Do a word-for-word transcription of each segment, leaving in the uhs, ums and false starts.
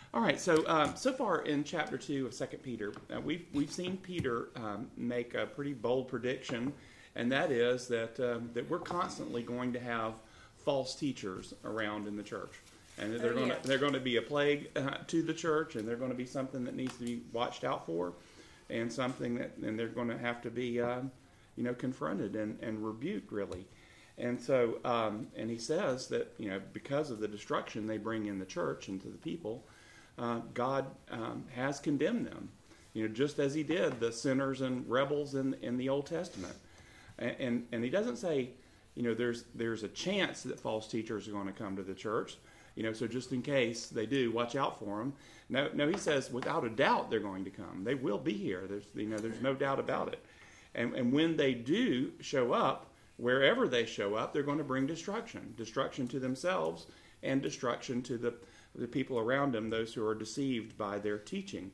All right, so um, so far in chapter two of Second Peter, uh, we've we've seen Peter um, make a pretty bold prediction, and that is that um, that we're constantly going to have false teachers around in the church, and that they're Oh, going yeah. to they're going to be a plague uh, to the church, and they're going to be something that needs to be watched out for, and something that and they're going to have to be uh, you know confronted and, and rebuked really. And so, um, and he says that, you know, because of the destruction they bring in the church and to the people, uh, God um, has condemned them, you know, just as he did the sinners and rebels in in the Old Testament. And and, and he doesn't say, you know, there's there's a chance that false teachers are going to come to the church, you know, so just in case they do, watch out for them. No, no, he says without a doubt they're going to come. They will be here. There's, you know, there's no doubt about it. And and when they do show up, wherever they show up, they're going to bring destruction, destruction to themselves and destruction to the, the people around them, those who are deceived by their teaching.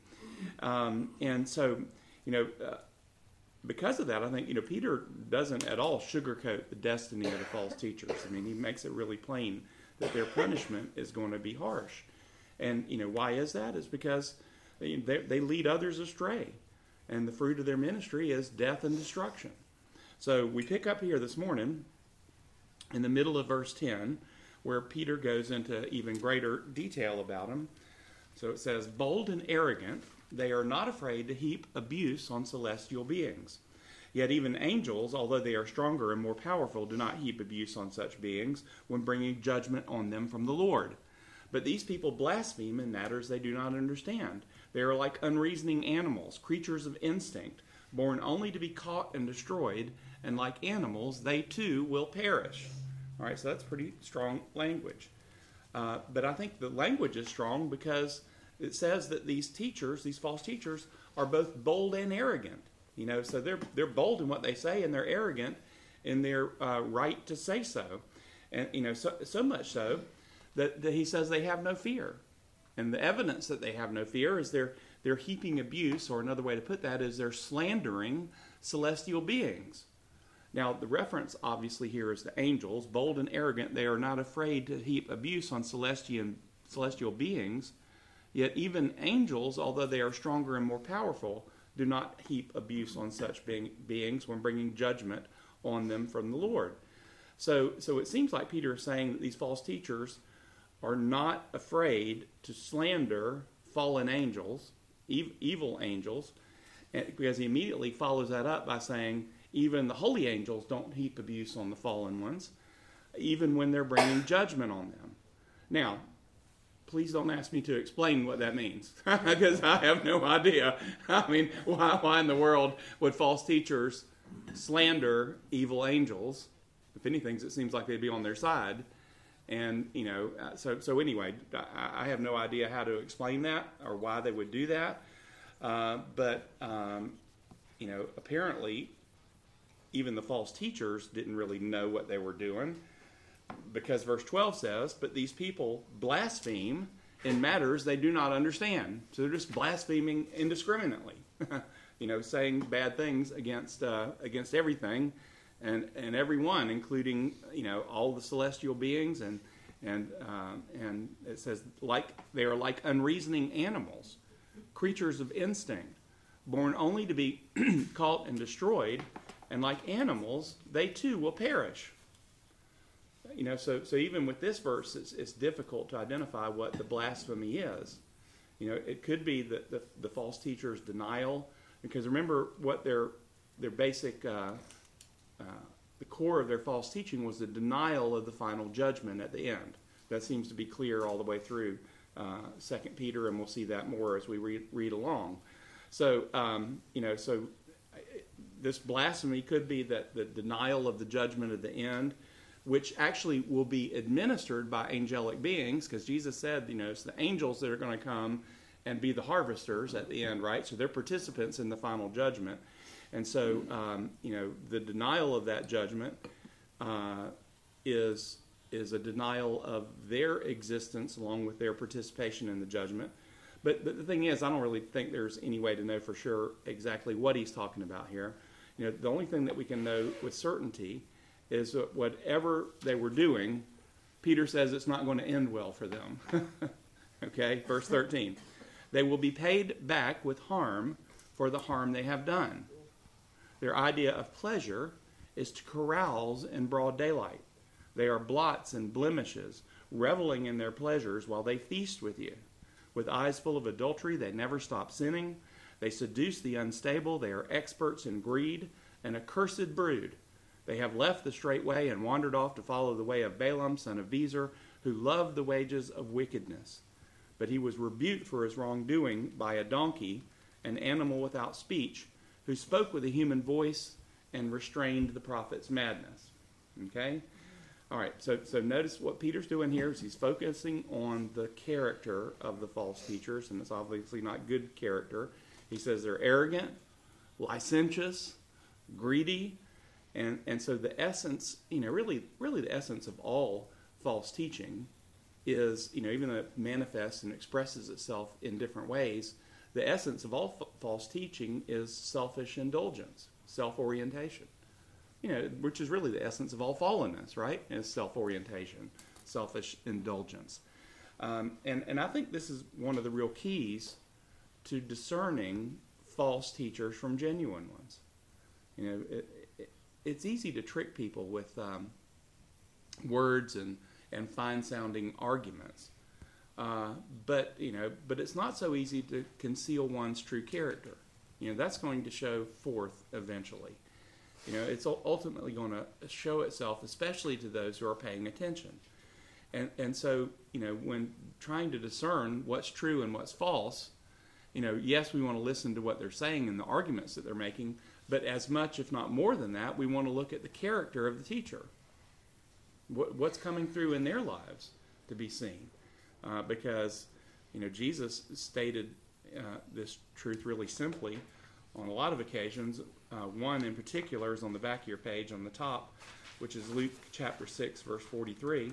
Um, and so, you know, uh, because of that, I think, you know, Peter doesn't at all sugarcoat the destiny of the false teachers. I mean, he makes it really plain that their punishment is going to be harsh. And, you know, why is that? It's because they, they lead others astray. And the fruit of their ministry is death and destruction. So we pick up here this morning in the middle of verse ten, where Peter goes into even greater detail about them. So it says, bold and arrogant, they are not afraid to heap abuse on celestial beings. Yet even angels, although they are stronger and more powerful, do not heap abuse on such beings when bringing judgment on them from the Lord. But these people blaspheme in matters they do not understand. They are like unreasoning animals, creatures of instinct, born only to be caught and destroyed, and like animals, they too will perish. All right, so that's pretty strong language. Uh, but I think the language is strong because it says that these teachers, these false teachers, are both bold and arrogant. You know, so they're they're bold in what they say, and they're arrogant in their uh, right to say so. And you know, so so much so that, that he says they have no fear. And the evidence that they have no fear is they're they're heaping abuse, or another way to put that is they're slandering celestial beings. Now, the reference obviously here is the angels. Bold and arrogant, they are not afraid to heap abuse on celestial celestial beings. Yet even angels, although they are stronger and more powerful, do not heap abuse on such being, beings when bringing judgment on them from the Lord. So, so it seems like Peter is saying that these false teachers are not afraid to slander fallen angels, ev- evil angels, and, because he immediately follows that up by saying, even the holy angels don't heap abuse on the fallen ones, even when they're bringing judgment on them. Now, please don't ask me to explain what that means, because I have no idea. I mean, why, why in the world would false teachers slander evil angels? If anything, it seems like they'd be on their side. And, you know, uh, so so anyway, I, I have no idea how to explain that or why they would do that. Uh, but, um, you know, apparently even the false teachers didn't really know what they were doing, because verse twelve says, but these people blaspheme in matters they do not understand. So they're just blaspheming indiscriminately, you know, saying bad things against uh, against everything and and everyone, including, you know, all the celestial beings. And and um, and it says like they are like unreasoning animals, creatures of instinct, born only to be caught and destroyed. And like animals, they too will perish. You know, so so even with this verse, it's, it's difficult to identify what the blasphemy is. You know, it could be the, the, the false teacher's denial, because remember what their their basic, uh, uh, the core of their false teaching was the denial of the final judgment at the end. That seems to be clear all the way through uh, Second Peter, and we'll see that more as we read, read along. So, um, you know, so this blasphemy could be that the denial of the judgment at the end, which actually will be administered by angelic beings, because Jesus said, you know, it's the angels that are going to come and be the harvesters at the end, right? So they're participants in the final judgment. And so, um, you know, the denial of that judgment uh, is is a denial of their existence along with their participation in the judgment. But, but the thing is, I don't really think there's any way to know for sure exactly what he's talking about here. You know, the only thing that we can know with certainty is that whatever they were doing, Peter says it's not going to end well for them. Okay, verse thirteen. They will be paid back with harm for the harm they have done. Their idea of pleasure is to carouse in broad daylight. They are blots and blemishes, reveling in their pleasures while they feast with you. With eyes full of adultery, they never stop sinning. They seduce the unstable. They are experts in greed, an accursed brood. They have left the straight way and wandered off to follow the way of Balaam, son of Bezer, who loved the wages of wickedness. But he was rebuked for his wrongdoing by a donkey, an animal without speech, who spoke with a human voice and restrained the prophet's madness. Okay? All right, so, so notice what Peter's doing here is he's focusing on the character of the false teachers, and it's obviously not good character. He says they're arrogant, licentious, greedy, and, and so the essence, you know, really, really the essence of all false teaching is, you know, even though it manifests and expresses itself in different ways, the essence of all f- false teaching is selfish indulgence, self-orientation. You know, which is really the essence of all fallenness, right? Is self-orientation, selfish indulgence. Um, and, and I think this is one of the real keys to discerning false teachers from genuine ones. You know, it, it, it's easy to trick people with um, words and, and fine-sounding arguments. Uh, but, you know, but it's not so easy to conceal one's true character. You know, that's going to show forth eventually. You know, it's ultimately going to show itself, especially to those who are paying attention. And and so, you know, when trying to discern what's true and what's false, you know, yes, we want to listen to what they're saying and the arguments that they're making, but as much, if not more than that, we want to look at the character of the teacher. What, what's coming through in their lives to be seen. Uh, because, you know, Jesus stated uh, this truth really simply on a lot of occasions. Uh, one in particular is on the back of your page on the top, which is Luke chapter six, verse forty-three.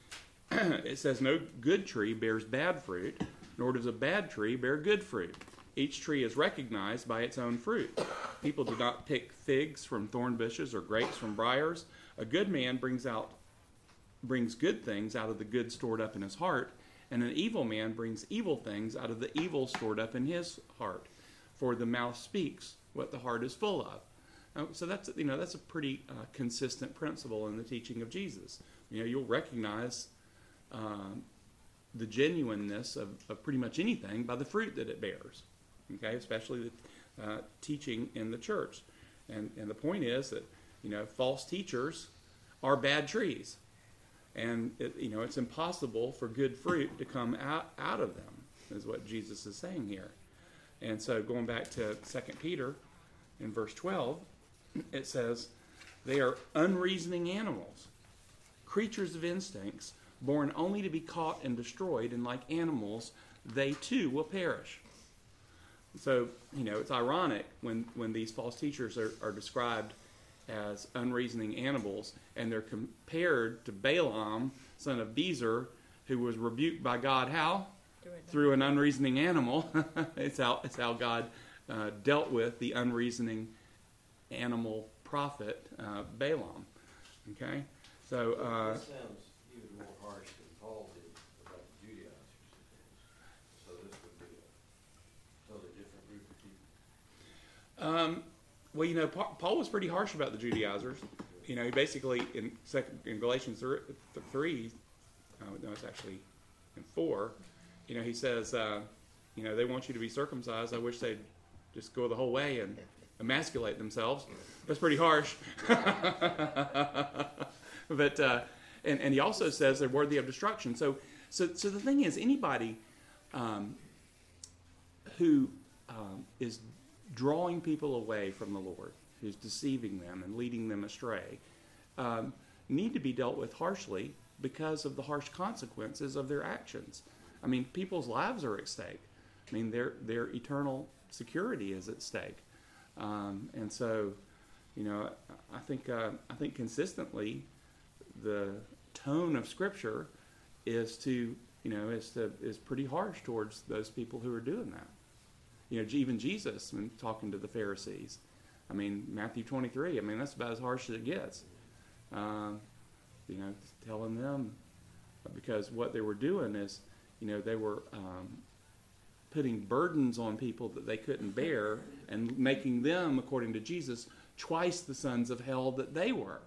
It says, "No good tree bears bad fruit, nor does a bad tree bear good fruit. Each tree is recognized by its own fruit. People do not pick figs from thorn bushes or grapes from briars. A good man brings out brings good things out of the good stored up in his heart, and an evil man brings evil things out of the evil stored up in his heart. For the mouth speaks what the heart is full of." Now, so that's, you know, that's a pretty uh, consistent principle in the teaching of Jesus. You know, you'll recognize um, the genuineness of, of pretty much anything by the fruit that it bears. Okay, especially the uh, teaching in the church. And and the point is that, you know, false teachers are bad trees, and it, you know, it's impossible for good fruit to come out out of them, is what Jesus is saying here. And so going back to Second Peter in verse twelve, it says, "They are unreasoning animals, creatures of instincts, born only to be caught and destroyed, and like animals, they too will perish." So, you know, it's ironic when, when these false teachers are, are described as unreasoning animals, and they're compared to Balaam, son of Bezer, who was rebuked by God how? Through an unreasoning animal. it's how it's how God uh, dealt with the unreasoning animal prophet uh, Balaam. Okay, so uh, this sounds even more harsh than Paul did about the Judaizers. So this would be a totally different group of people. Um, well, you know, Pa- Paul was pretty harsh about the Judaizers. You know, he basically in second in Galatians three, uh, no, it's actually in four. You know, he says, uh, you know, they want you to be circumcised. I wish they'd just go the whole way and emasculate themselves. That's pretty harsh. But uh, and and he also says they're worthy of destruction. So so so the thing is, anybody um, who um, is drawing people away from the Lord, who's deceiving them and leading them astray, um, need to be dealt with harshly because of the harsh consequences of their actions. I mean, people's lives are at stake. I mean, their their eternal security is at stake, um, and so, you know, I think uh, I think consistently, the tone of Scripture is to, you know, is to is pretty harsh towards those people who are doing that. You know, even Jesus, when talking to the Pharisees, I mean, Matthew twenty-three. I mean, that's about as harsh as it gets. Um, you know, telling them, because what they were doing is you know, they were um, putting burdens on people that they couldn't bear and making them, according to Jesus, twice the sons of hell that they were.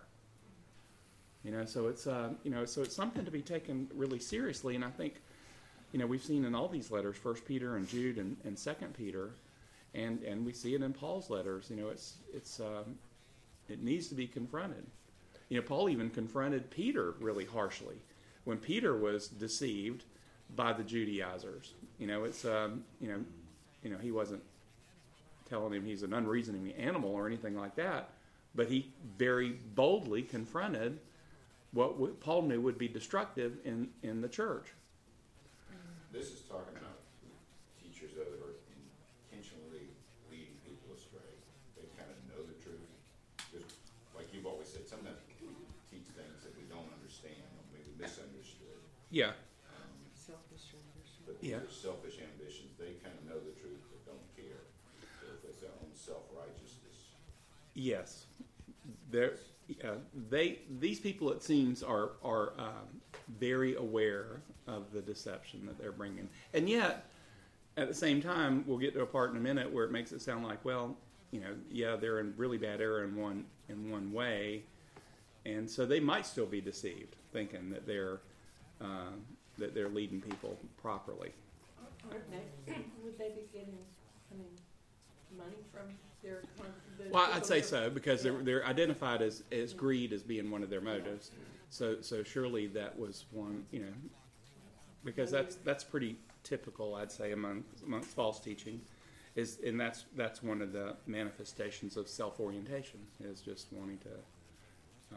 You know, so it's uh, you know, so it's something to be taken really seriously. And I think, you know, we've seen in all these letters, First Peter and Jude and, and Second Peter, and and we see it in Paul's letters. You know, it's it's um, it needs to be confronted. You know, Paul even confronted Peter really harshly when Peter was deceived by the Judaizers. You know, it's um, you know, you know, he wasn't telling him he's an unreasoning animal or anything like that, but he very boldly confronted what w- Paul knew would be destructive in, in the church. This is talking about teachers that are intentionally leading people astray. They kind of know the truth. Just like you've always said, sometimes we teach things that we don't understand or maybe misunderstood. Yeah. Um, Selfish ambition. but Yeah. these are selfish ambitions. They kind of know the truth but don't care. So it's their own self-righteousness. Yes. They're, uh, they these people, it seems, are are um, very aware of the deception that they're bringing, and yet at the same time, we'll get to a part in a minute where it makes it sound like, well, you know, yeah, they're in really bad error in one in one way, and so they might still be deceived, thinking that they're uh, that they're leading people properly. Would they, would they be getting, I mean, money from their con- the Well, people I'd say that- so, because they're, Yeah. they're identified as, as greed as being one of their motives. So so surely that was one, you know, because that's that's pretty typical, I'd say, among amongst false teaching, is and that's that's one of the manifestations of self-orientation, is just wanting to. Uh,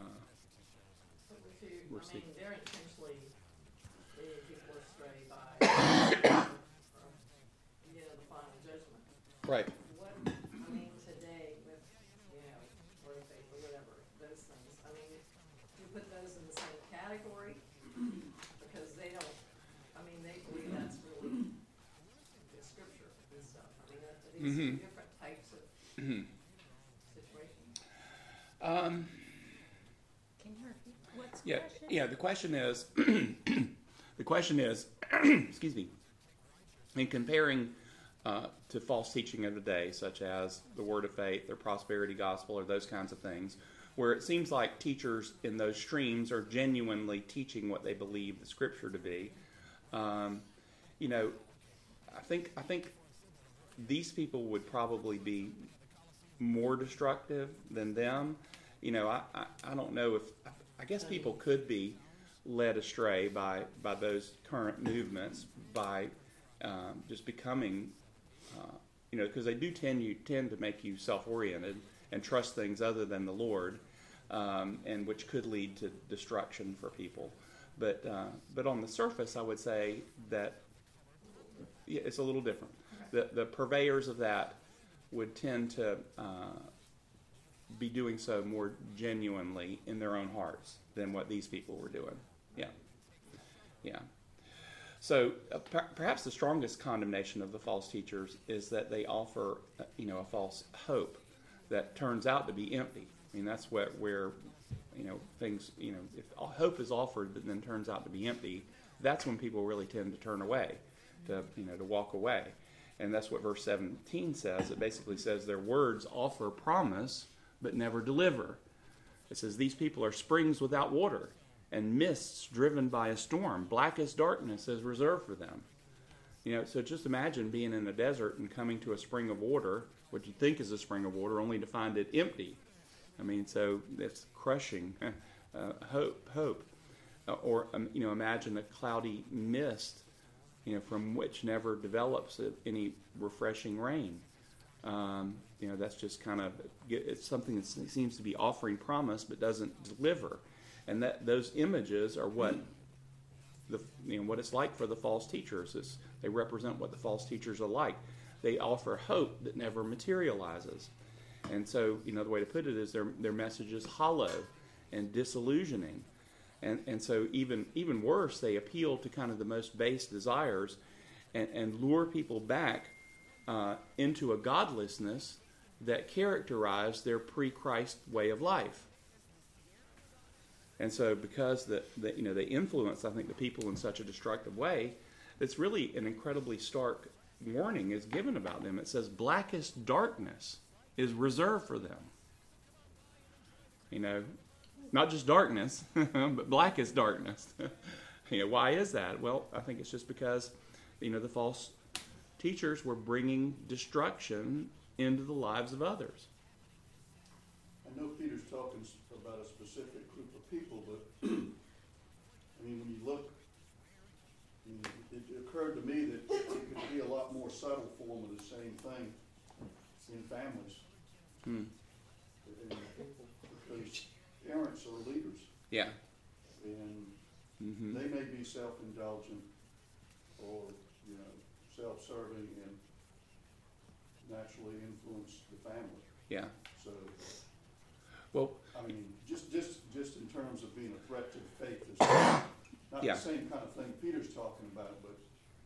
But if you, We're I seeking- mean, they're intentionally leading people astray by, from, you know, the final judgment. right. What, I mean, today with, you know, word of faith or whatever, those things, I mean, you put those in the same category, because they don't, I mean, they believe that's really good scripture and stuff. I mean, are these Mhm. two different types of situations? Um, Can you repeat? What's the yeah, question? yeah. The question is, the question is, excuse me, in comparing uh, to false teaching of the day, such as the Word of Faith or prosperity gospel or those kinds of things, where it seems like teachers in those streams are genuinely teaching what they believe the Scripture to be. Um, you know, I think I think these people would probably be more destructive than them. You know, I, I, I don't know if I guess people could be led astray by by those current movements by um, just becoming, uh, you know, because they do tend you tend to make you self-oriented and trust things other than the Lord, um, and which could lead to destruction for people. But uh, but on the surface, I would say that yeah, it's a little different. The the purveyors of that would tend to uh, be doing so more genuinely in their own hearts than what these people were doing. Yeah, yeah. So uh, per- perhaps the strongest condemnation of the false teachers is that they offer, uh, you know, a false hope that turns out to be empty. I mean, that's where, where you know, things, you know, if hope is offered but then turns out to be empty, that's when people really tend to turn away, to, you know, to walk away. And that's what verse seventeen says. It basically says their words offer promise but never deliver. It says these people are springs without water and mists driven by a storm. Blackest darkness is reserved for them. You know, so just imagine being in a desert and coming to a spring of water, what you think is a spring of water, only to find it empty. I mean, so it's crushing uh, hope. Hope, uh, or um, you know, imagine a cloudy mist, you know, from which never develops any refreshing rain. Um, you know, that's just kind of it's something that seems to be offering promise but doesn't deliver, and that those images are what the you know what it's like for the false teachers. It's, they represent what the false teachers are like. They offer hope that never materializes. And so, you know, the way to put it is their their message is hollow and disillusioning. And and so even even worse, they appeal to kind of the most base desires and, and lure people back uh, into a godlessness that characterized their pre-Christ way of life. And so because the, the you know they influence, I think, the people in such a destructive way, it's really an incredibly stark warning is given about them. It says blackest darkness is reserved for them. You know, not just darkness, but blackest darkness. You know, why is that? Well, I think it's just because, you know, the false teachers were bringing destruction into the lives of others. I know Peter's talking s- about a specific group of people, but I mean, when you look, I mean, it, it occurred to me that it could be a lot more subtle form of the same thing in families. Hmm. And, because parents are leaders, Yeah. and Mm-hmm. they may be self-indulgent or, you know, self-serving and naturally influence the family. Yeah. So, Well, I mean, just, just, just in terms of being a threat to the faith, is not Yeah. the same kind of thing Peter's talking about, but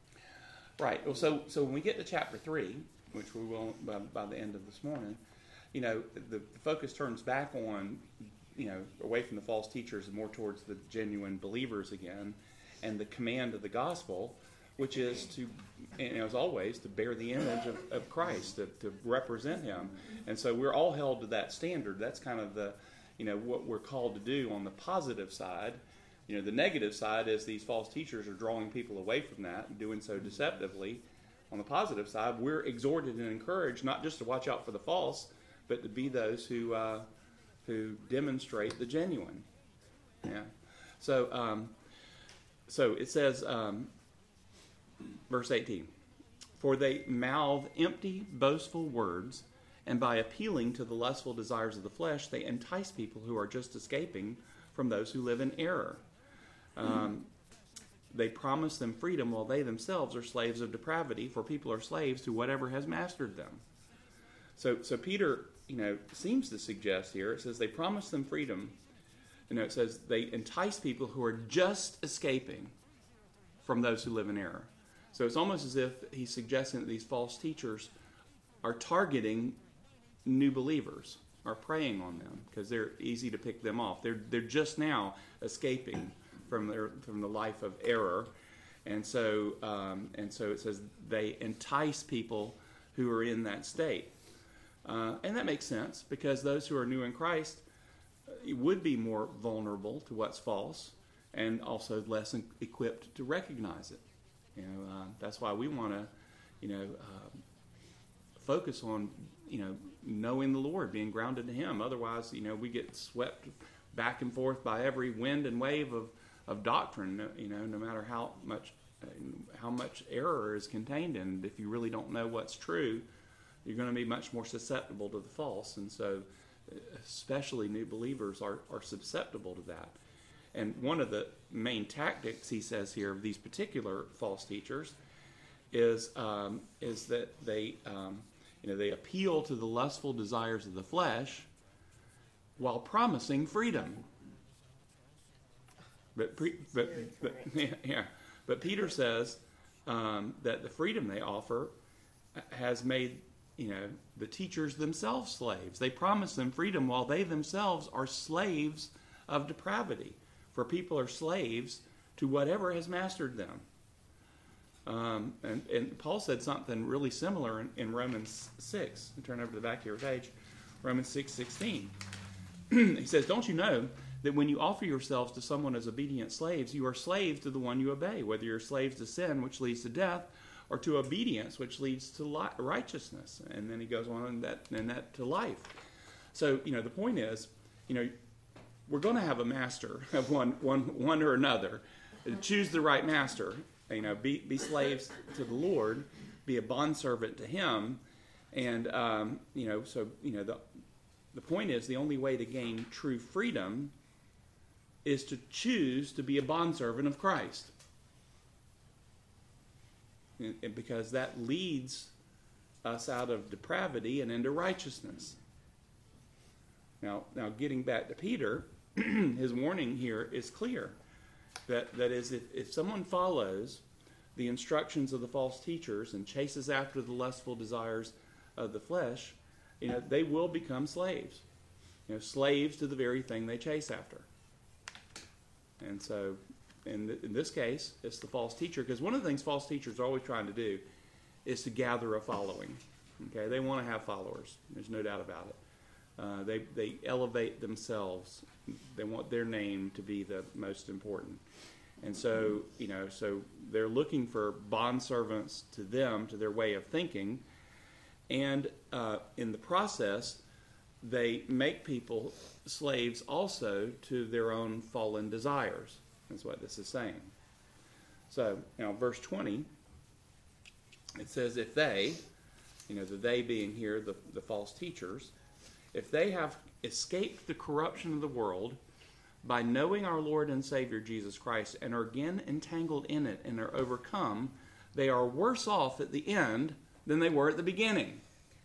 right. Well, so so when we get to chapter three, which we will by, by the end of this morning, you know, the, the focus turns back on, you know, away from the false teachers and more towards the genuine believers again, and the command of the gospel, which is to, you know, as always, to bear the image of, of Christ, to, to represent Him. And so we're all held to that standard. That's kind of the, you know, what we're called to do on the positive side. You know, the negative side is these false teachers are drawing people away from that and doing so deceptively. On the positive side, we're exhorted and encouraged not just to watch out for the false, but to be those who uh, who demonstrate the genuine. Yeah. So, um, so it says, um, verse eighteen, for they mouth empty, boastful words, and by appealing to the lustful desires of the flesh, they entice people who are just escaping from those who live in error. Um, they promise them freedom while they themselves are slaves of depravity, for people are slaves to whatever has mastered them. So, so Peter, you know, seems to suggest here, it says they promise them freedom. You know, it says they entice people who are just escaping from those who live in error. So it's almost as if he's suggesting that these false teachers are targeting new believers, are preying on them, because they're easy to pick them off. They're they're just now escaping from their from the life of error, and so um, and so it says they entice people who are in that state, uh, and that makes sense because those who are new in Christ would be more vulnerable to what's false, and also less equipped to recognize it. You know, uh, that's why we want to, you know, uh, focus on, you know, knowing the Lord, being grounded to Him. Otherwise, you know, we get swept back and forth by every wind and wave of, of doctrine. You know, no matter how much uh, how much error is contained in it. If you really don't know what's true, you're going to be much more susceptible to the false. And so, especially new believers are are susceptible to that. And one of the main tactics, he says here, of these particular false teachers is um, is that they um, you know they appeal to the lustful desires of the flesh while promising freedom. But pre, but, but yeah, yeah, but Peter says um, that the freedom they offer has made you know the teachers themselves slaves. They promise them freedom while they themselves are slaves of depravity. For people are slaves to whatever has mastered them. Um, and, and Paul said something really similar in, in Romans six. Turn over to the back of your page. Romans six sixteen. He says, don't you know that when you offer yourselves to someone as obedient slaves, you are slaves to the one you obey, whether you're slaves to sin, which leads to death, or to obedience, which leads to li- righteousness. And then he goes on and that, and that to life. So, you know, the point is, you know, we're going to have a master of one, one, one or another. Choose the right master. You know, be be slaves to the Lord, be a bondservant to Him, and um, you know. So you know, the the point is, the only way to gain true freedom is to choose to be a bondservant of Christ, and, and because that leads us out of depravity and into righteousness. Now, now getting back to Peter. His warning here is clear. That, that is, if, if someone follows the instructions of the false teachers and chases after the lustful desires of the flesh, you know, they will become slaves. You know, slaves to the very thing they chase after. And so, in, th- in this case, it's the false teacher, because one of the things false teachers are always trying to do is to gather a following. Okay, they want to have followers. There's no doubt about it. Uh, they they elevate themselves. They want their name to be the most important, and so you know, so they're looking for bondservants to them, to their way of thinking, and uh, in the process, they make people slaves also to their own fallen desires. That's what this is saying. So now, verse twenty, it says, if they, you know, the they being here, the, the false teachers, if they have escaped the corruption of the world by knowing our Lord and Savior Jesus Christ and are again entangled in it and are overcome, they are worse off at the end than they were at the beginning.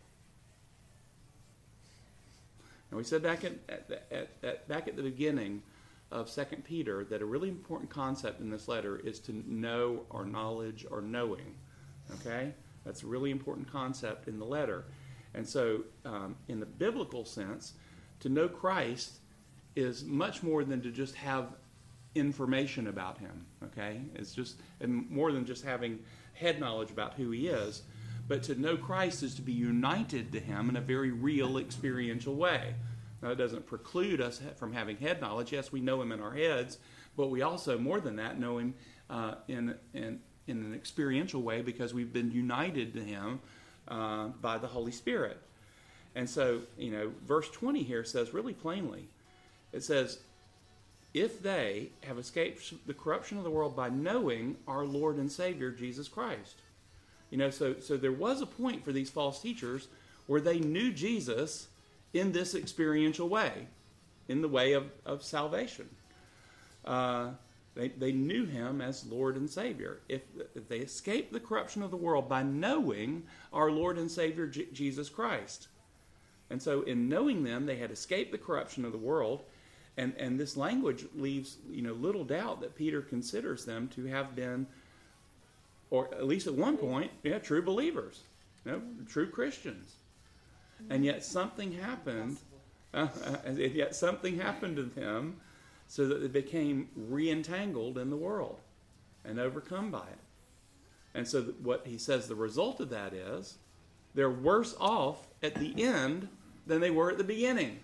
And we said back at, at, at, at, back at the beginning of Second Peter that a really important concept in this letter is to know or knowledge or knowing. Okay? That's a really important concept in the letter. And so, um, in the biblical sense, to know Christ is much more than to just have information about him. Okay? It's just and more than just having head knowledge about who he is. But to know Christ is to be united to him in a very real, experiential way. Now, it doesn't preclude us from having head knowledge. Yes, we know him in our heads, but we also, more than that, know him uh, in, in, in an experiential way because we've been united to him uh, by the Holy Spirit. And so, you know, verse twenty here says really plainly, it says, if they have escaped the corruption of the world by knowing our Lord and Savior, Jesus Christ. You know, so so there was a point for these false teachers where they knew Jesus in this experiential way, in the way of, of salvation. Uh, they, they knew him as Lord and Savior. If, if they escaped the corruption of the world by knowing our Lord and Savior, J- Jesus Christ. And so in knowing them, they had escaped the corruption of the world. And, and this language leaves, you know, little doubt that Peter considers them to have been, or at least at one point, yeah, true believers, you know, true Christians. And yet something happened, uh, uh, and yet something happened to them so that they became re-entangled in the world and overcome by it. And so what he says the result of that is they're worse off at the end than they were at the beginning.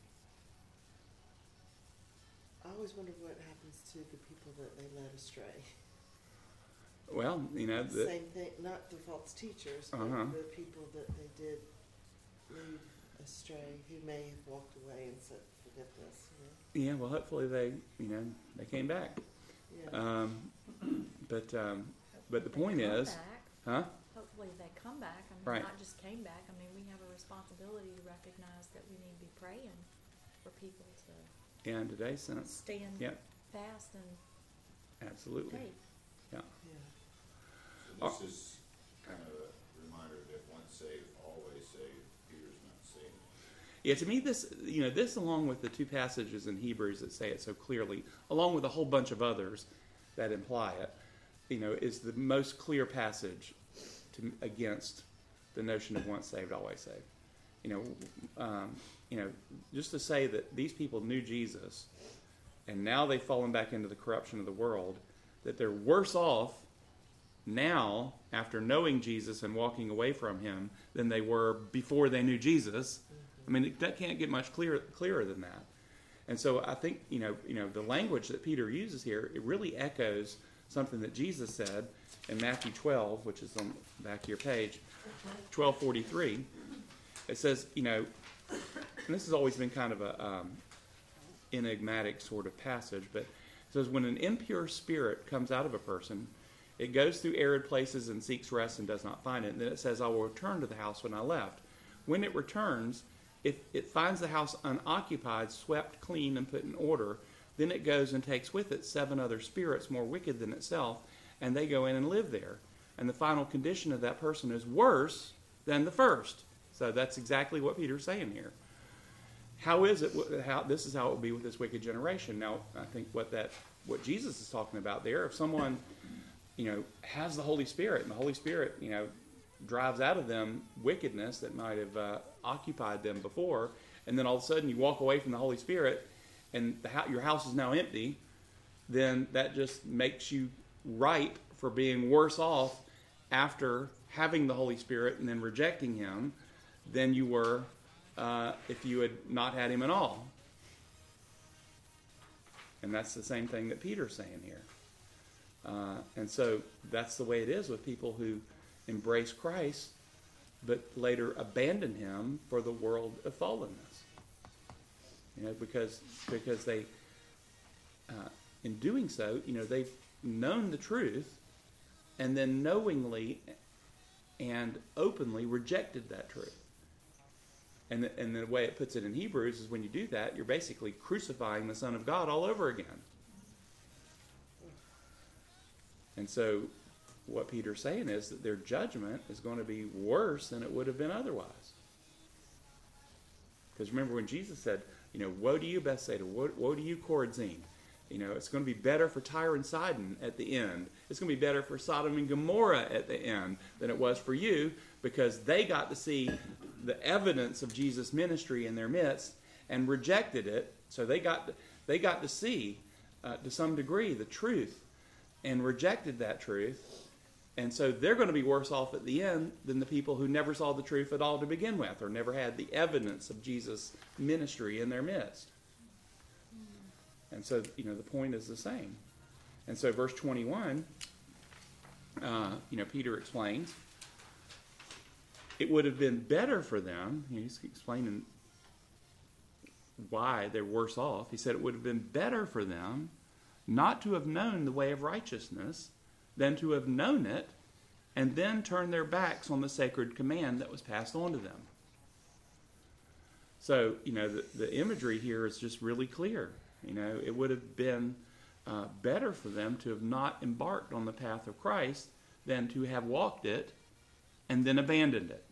I always wondered what happens to the people that they led astray. Well, you know, the, Same thing, not the false teachers, but Uh-huh. the people that they did lead astray, who may have walked away and said, forget this. You yeah, well, hopefully they, you know, they came back. know? Yeah. Um, but um, but the point Come is, back. huh? Hopefully they come back. I mean, Right. not just came back. I mean, we have a responsibility to recognize that we need to be praying for people to Yeah, in today's sense, stand yeah, fast and absolutely. faith. Yeah. Yeah. So this is kind of a reminder that once saved, always saved. Peter's not saying that. Yeah, to me, this, you know, this along with the two passages in Hebrews that say it so clearly, along with a whole bunch of others that imply it, you know, is the most clear passage to, against the notion of once saved, always saved. You know, um, you know, just to say that these people knew Jesus, and now they've fallen back into the corruption of the world, that they're worse off now after knowing Jesus and walking away from him than they were before they knew Jesus. I mean, that can't get much clearer clearer than that. And so I think, you know, you know, the language that Peter uses here, it really echoes something that Jesus said in Matthew twelve, which is on the back of your page, twelve forty-three. It says, you know, and this has always been kind of a um, enigmatic sort of passage, but it says, when an impure spirit comes out of a person, it goes through arid places and seeks rest and does not find it. And then it says, I will return to the house when I left. When it returns, if it finds the house unoccupied, swept clean, and put in order, then it goes and takes with it seven other spirits more wicked than itself, and they go in and live there. And the final condition of that person is worse than the first. So that's exactly what Peter's saying here. How is it? How this is how it will be with this wicked generation. Now, I think what that what Jesus is talking about there, if someone, you know, has the Holy Spirit, and the Holy Spirit, you know, drives out of them wickedness that might have uh, occupied them before, and then all of a sudden you walk away from the Holy Spirit, and the ho- your house is now empty, then that just makes you ripe for being worse off after having the Holy Spirit and then rejecting him than you were uh, if you had not had him at all. And that's the same thing that Peter's saying here. Uh, and so that's the way it is with people who embrace Christ but later abandon him for the world of fallenness. You know, because because they, uh, in doing so, you know, they've known the truth and then knowingly and openly rejected that truth. And the, and the way it puts it in Hebrews is when you do that, you're basically crucifying the Son of God all over again. And so what Peter's saying is that their judgment is going to be worse than it would have been otherwise. Because remember when Jesus said, you know, woe to you, Bethsaida, woe, woe to you, Chorazin. You know, it's going to be better for Tyre and Sidon at the end. It's going to be better for Sodom and Gomorrah at the end than it was for you, because they got to see the evidence of Jesus' ministry in their midst and rejected it. So they got to, they got to see, uh, to some degree, the truth and rejected that truth. And so they're going to be worse off at the end than the people who never saw the truth at all to begin with, or never had the evidence of Jesus' ministry in their midst. And so, you know, the point is the same. And so verse twenty-one, uh, you know, Peter explains, it would have been better for them, you know, he's explaining why they're worse off. He said it would have been better for them not to have known the way of righteousness than to have known it and then turn their backs on the sacred command that was passed on to them. So, you know, the, the imagery here is just really clear. You know, it would have been uh, better for them to have not embarked on the path of Christ than to have walked it and then abandoned it.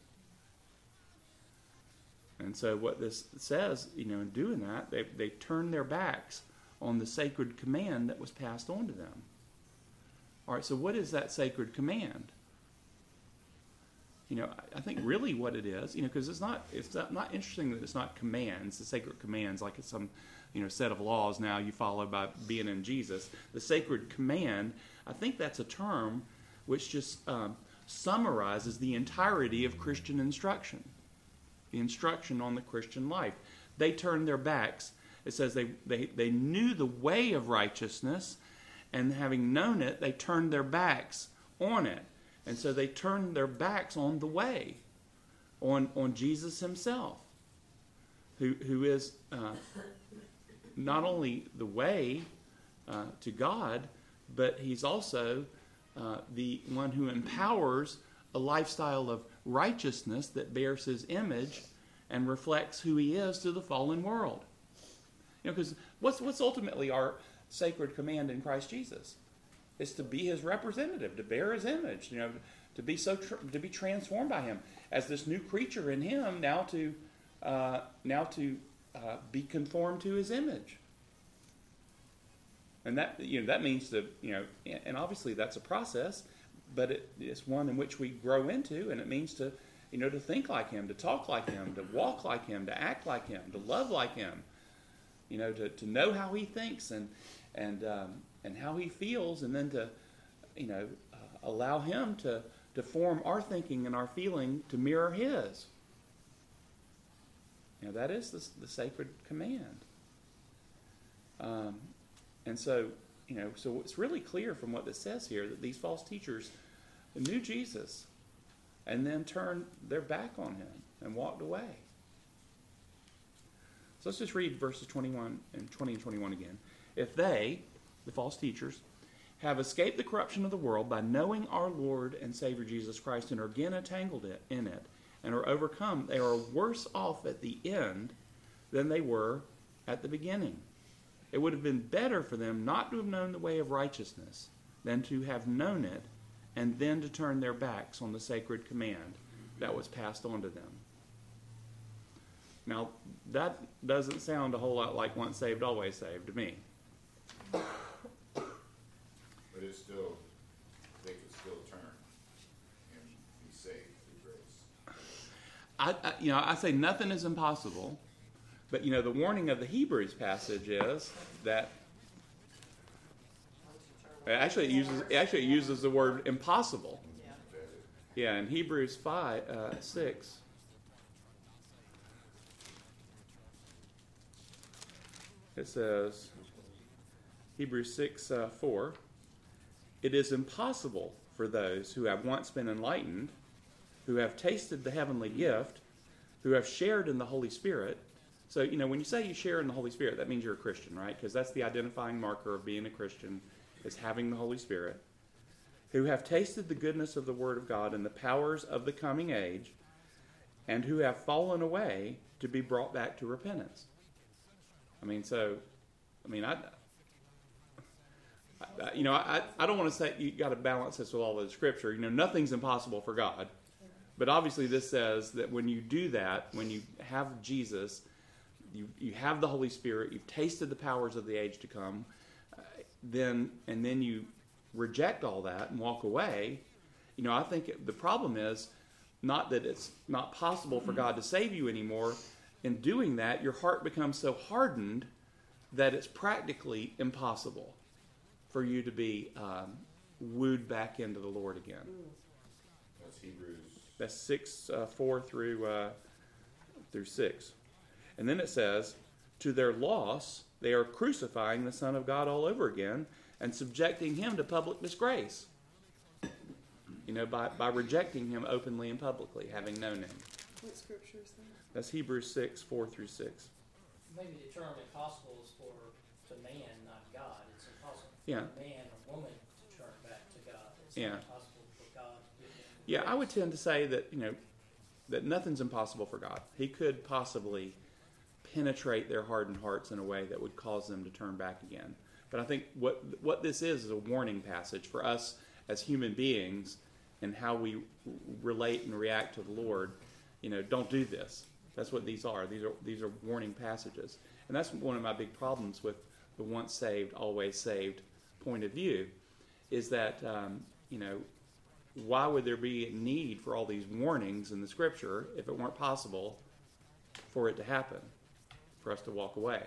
And so what this says, you know, in doing that, they, they turned their backs on the sacred command that was passed on to them. All right, so what is that sacred command? You know, I think really what it is, you know, because it's not it's not, not interesting that it's not commands, the sacred commands, like it's some, you know, set of laws now you follow by being in Jesus. The sacred command, I think that's a term which just um, summarizes the entirety of Christian instruction, the instruction on the Christian life. They turned their backs. It says they, they, they knew the way of righteousness, and having known it, they turned their backs on it. And so they turned their backs on the way, on, on Jesus himself, who, who is uh, not only the way uh, to God, but he's also uh, the one who empowers a lifestyle of righteousness that bears his image and reflects who he is to the fallen world. You know, because what's, what's ultimately our sacred command in Christ Jesus? Is to be his representative, to bear his image, you know, to be so tr- to be transformed by him as this new creature in him. Now to uh, now to uh, be conformed to his image, and that you know that means to you know, and obviously that's a process, but it, it's one in which we grow into, and it means to you know to think like him, to talk like him, to walk like him, to act like him, to love like him, you know, to, to know how he thinks and and um, and how he feels, and then to, you know, uh, allow him to, to form our thinking and our feeling to mirror his. You know, that is the, the sacred command. Um, and so, you know, so it's really clear from what this says here that these false teachers knew Jesus and then turned their back on him and walked away. So let's just read verses twenty-one and twenty and twenty-one again. If they, the false teachers, have escaped the corruption of the world by knowing our Lord and Savior Jesus Christ and are again entangled in it and are overcome, they are worse off at the end than they were at the beginning. It would have been better for them not to have known the way of righteousness than to have known it and then to turn their backs on the sacred command that was passed on to them. Now, that doesn't sound a whole lot like once saved, always saved to me. But it's still, they could still turn and be saved through grace. I, I, you know, I say nothing is impossible, but you know, the warning of the Hebrews passage is that Actually, it uses actually it uses the word impossible. Yeah. Yeah, in Hebrews five uh, six. It says, Hebrews six uh, four. It is impossible for those who have once been enlightened, who have tasted the heavenly gift, who have shared in the Holy Spirit. So, you know, when you say you share in the Holy Spirit, that means you're a Christian, right? Because that's the identifying marker of being a Christian, is having the Holy Spirit. Who have tasted the goodness of the Word of God and the powers of the coming age, and who have fallen away to be brought back to repentance. I mean, so, I mean, I, I you know, I, I don't want to say you got to balance this with all of the Scripture. You know, nothing's impossible for God. But obviously this says that when you do that, when you have Jesus, you, you have the Holy Spirit, you've tasted the powers of the age to come, uh, then and then you reject all that and walk away. You know, I think it, the problem is not that it's not possible for God to save you anymore. In doing that, your heart becomes so hardened that it's practically impossible for you to be um, wooed back into the Lord again. That's Hebrews. That's six, uh, four through uh, through six. And then it says, to their loss, they are crucifying the Son of God all over again and subjecting him to public disgrace. You know, by, by rejecting him openly and publicly, having known him. What scripture is that? That's Hebrews six, four through six. Maybe the term impossible is for to man, not God. It's impossible for Yeah. a man or woman to turn back to God. It's Yeah. not impossible for God to get them. Yeah, I would tend to say that, you know, that nothing's impossible for God. He could possibly penetrate their hardened hearts in a way that would cause them to turn back again. But I think what what this is is a warning passage for us as human beings and how we relate and react to the Lord. You know, don't do this. That's what these are. These are these are warning passages. And that's one of my big problems with the once saved, always saved point of view, is that, um, you know, why would there be a need for all these warnings in the Scripture if it weren't possible for it to happen, for us to walk away,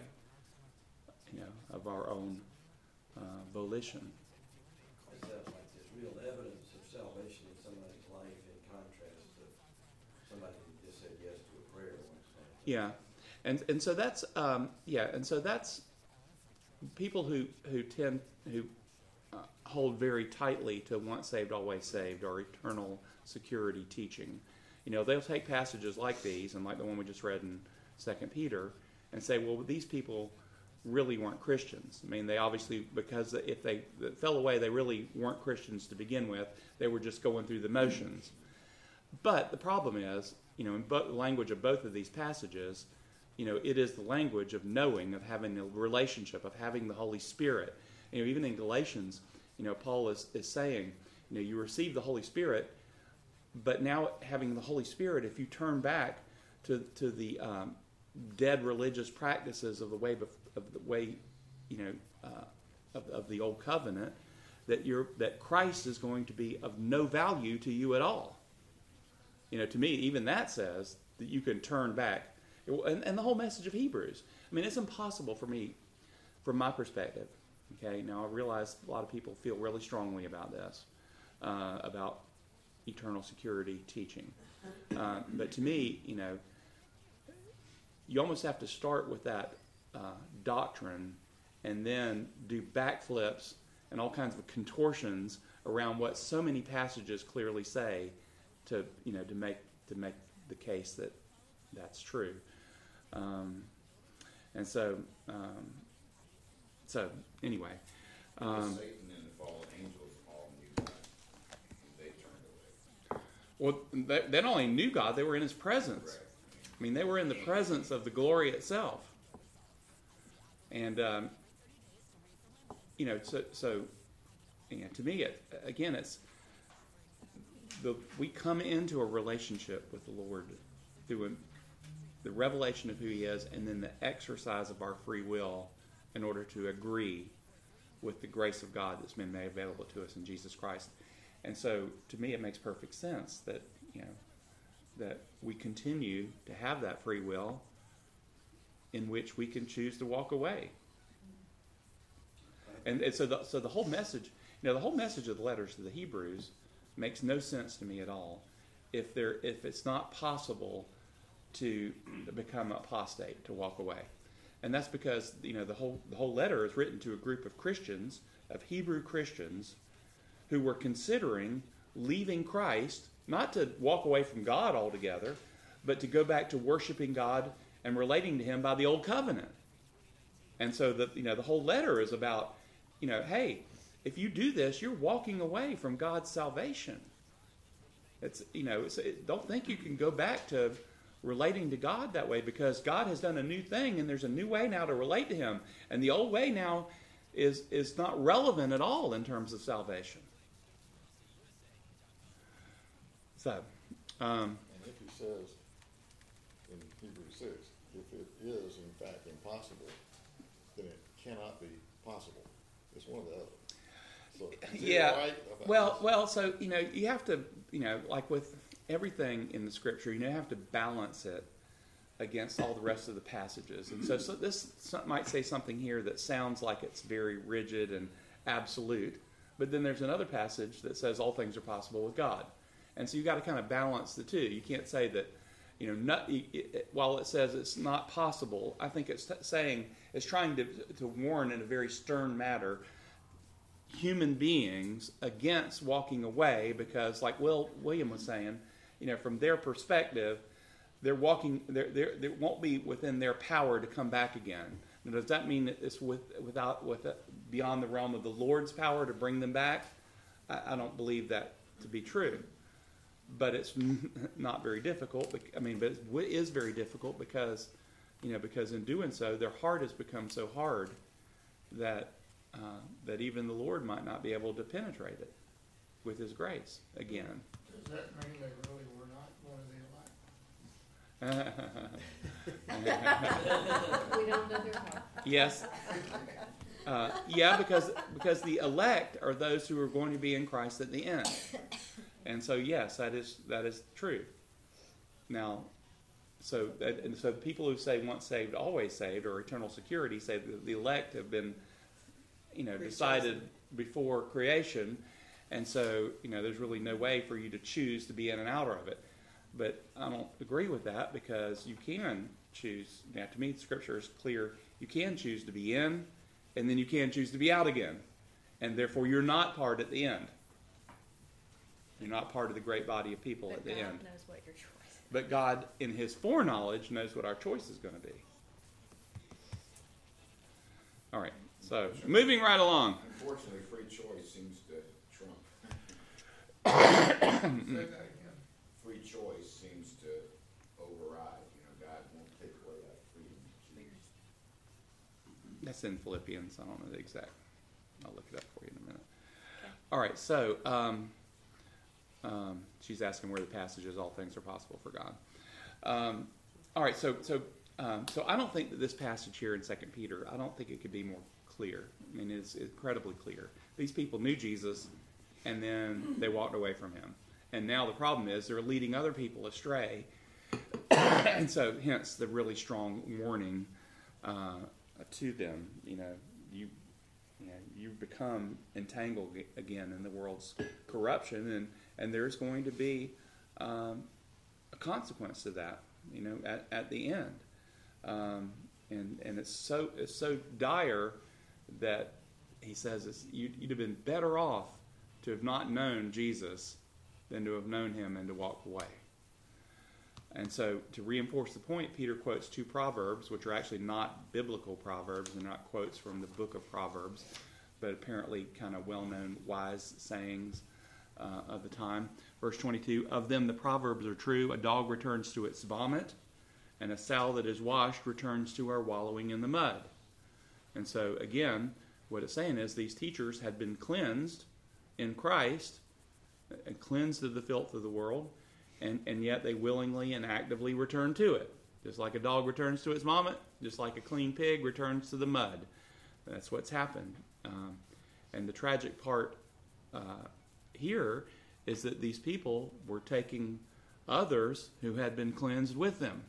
you know, of our own uh, volition? It sounds like there's real evidence of salvation in somebody's life in contrast to somebody who just said yes to a prayer once. Yeah, and and so that's um, yeah, and so that's people who who tend who uh, hold very tightly to once saved, always saved, or eternal security teaching. You know, they'll take passages like these and like the one we just read in Second Peter and say, well, these people really weren't Christians. I mean, they obviously, because if they fell away, they really weren't Christians to begin with. They were just going through the motions. But the problem is, you know, in bo- the language of both of these passages, you know, it is the language of knowing, of having a relationship, of having the Holy Spirit. You know, even in Galatians, you know, Paul is, is saying, you know, you receive the Holy Spirit, but now having the Holy Spirit, if you turn back to to the um, dead religious practices of the way bef- of the way, you know, uh, of, of the old covenant, that you're that Christ is going to be of no value to you at all. You know, to me, even that says that you can turn back. And, and the whole message of Hebrews. I mean, it's impossible for me, from my perspective. Okay, now I realize a lot of people feel really strongly about this, uh, about eternal security teaching. Uh, but to me, you know, you almost have to start with that uh, doctrine and then do backflips and all kinds of contortions around what so many passages clearly say to, you know, to make to make the case that that's true. Um, and so, um, so anyway. Um, Satan and the fallen angels all knew God. They turned away. well, they, they not only knew God, they were in His presence. Correct. I mean, they were in the presence of the glory itself. And, um, you know, so, so you know, to me, it, again, it's the we come into a relationship with the Lord through a, the revelation of who He is, and then the exercise of our free will in order to agree with the grace of God that's been made available to us in Jesus Christ. And so, to me, it makes perfect sense that, you know, that we continue to have that free will in which we can choose to walk away. And, and so, the, so the whole message, You know, the whole message of the letters to the Hebrews makes no sense to me at all if there if it's not possible to become apostate, to walk away. And that's because, you know, the whole the whole letter is written to a group of Christians, of Hebrew Christians, who were considering leaving Christ, not to walk away from God altogether, but to go back to worshiping God and relating to Him by the old covenant. And so the you know the whole letter is about, you know, hey, if you do this, you're walking away from God's salvation. It's you know, it's, it, don't think you can go back to relating to God that way, because God has done a new thing, and there's a new way now to relate to Him. And the old way now is is not relevant at all in terms of salvation. So, um, and if He says in Hebrews six, if it is in fact impossible, then it cannot be possible. It's one or the other. So, is he yeah. right about Well, this? well. So you know, you have to, you know, like with everything in the Scripture, you know, you have to balance it against all the rest of the passages. And so, so this some, might say something here that sounds like it's very rigid and absolute, but then there's another passage that says all things are possible with God. And so you got to kind of balance the two. You can't say that, you know, not, it, it, while it says it's not possible, I think it's t- saying, it's trying to, to warn in a very stern matter human beings against walking away, because like Will William was saying, you know, from their perspective, they're walking, they're, they're, they won't be within their power to come back again. Now, does that mean that it's with, without, with a, beyond the realm of the Lord's power to bring them back? I, I don't believe that to be true. But it's not very difficult. I mean, but it is very difficult because, you know, because in doing so, their heart has become so hard that uh, that even the Lord might not be able to penetrate it with His grace again. Does that mean they really were not one of the elect? We don't know their heart. Yes. Uh, yeah, because because the elect are those who are going to be in Christ at the end. And so, yes, that is that is true. Now, so and so people who say once saved, always saved, or eternal security, say that the elect have been, you know, decided before creation, and so you know, there's really no way for you to choose to be in and out of it. But I don't agree with that, because you can choose. Now, to me, the Scripture is clear. You can choose to be in, and then you can choose to be out again, and therefore you're not part at the end. You're not part of the great body of people But at the God end. knows what your choice is. But God, in His foreknowledge, knows what our choice is going to be. All right, so moving right along. Unfortunately, free choice seems to trump. Say that again. Free choice seems to override. You know, God won't take away that freedom to choose. That's in Philippians. I don't know the exact. I'll look it up for you in a minute. Okay. All right, so um, um, she's asking where the passage is, all things are possible for God. Um, all right, so so um, so I don't think that this passage here in Second Peter, I don't think it could be more clear. I mean, it's incredibly clear. These people knew Jesus, and then they walked away from Him. And now the problem is they're leading other people astray. And so, hence, the really strong warning uh, to them. You know, you, you know, you become entangled again in the world's corruption, and, and there's going to be um, a consequence to that, you know, at, at the end. Um, and and it's so it's so dire that he says it's, you'd, you'd have been better off to have not known Jesus than to have known Him and to walk away. And so, to reinforce the point, Peter quotes two proverbs, which are actually not biblical proverbs. They're not quotes from the book of Proverbs, but apparently kind of well-known wise sayings uh, of the time. Verse twenty-two, of them the proverbs are true. A dog returns to its vomit, and a sow that is washed returns to her wallowing in the mud. And so, again, what it's saying is these teachers had been cleansed in Christ, and cleansed of the filth of the world, and, and yet they willingly and actively return to it. Just like a dog returns to its vomit, just like a clean pig returns to the mud. That's what's happened. Um, and the tragic part uh, here is that these people were taking others who had been cleansed with them.